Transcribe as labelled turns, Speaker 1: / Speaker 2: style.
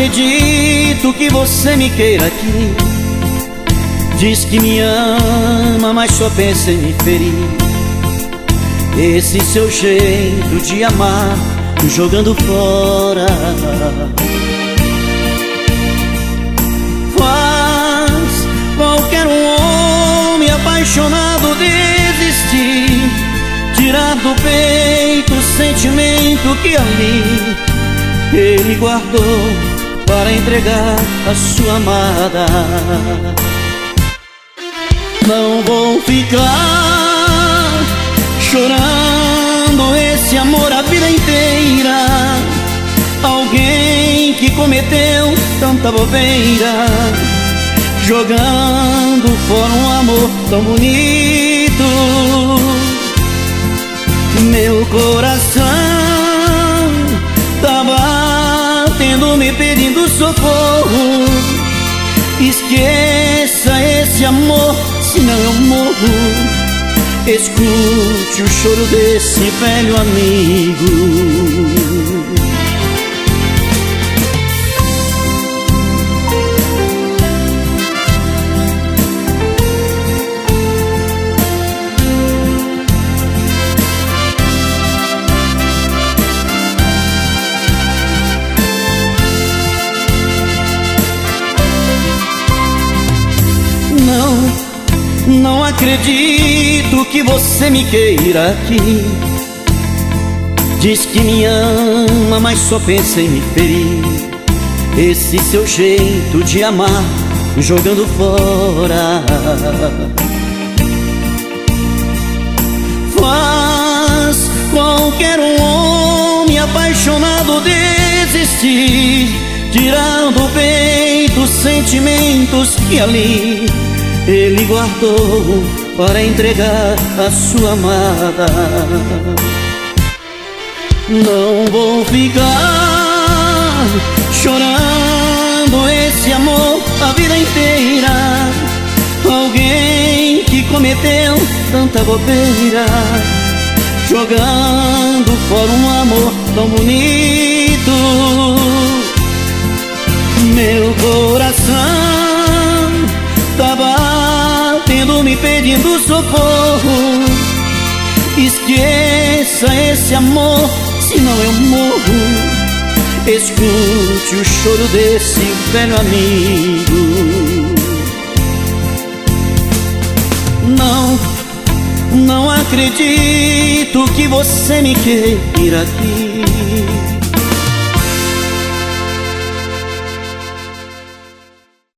Speaker 1: acredito que você me queira aqui. Diz que me ama, mas só pensa em me ferir. Esse seu jeito de amar, jogando fora, faz qualquer homem apaixonado desistir, tirar do peito o sentimento que ali ele guardou para entregar a sua amada. Não vou ficar chorando esse amor a vida inteira. Alguém que cometeu tanta bobeira, jogando fora um amor tão bonito. Meu coração tá batendo, me pedindo socorro. Esqueça esse amor, senão eu morro. Escute o choro desse velho amigo. Não acredito que você me queira aqui. Diz que me ama, mas só pensa em me ferir. Esse seu jeito de amar, jogando fora, faz qualquer homem apaixonado desistir, tirar do peito os sentimentos que ali ele guardou para entregar a sua amada. Não vou ficar chorando esse amor a vida inteira. Alguém que cometeu tanta bobeira, jogando fora um amor tão bonito. Meu coração tá batendo, me pedindo socorro. Esqueça esse amor, senão eu morro. Escute o choro desse velho amigo. Não acredito que você me queira aqui.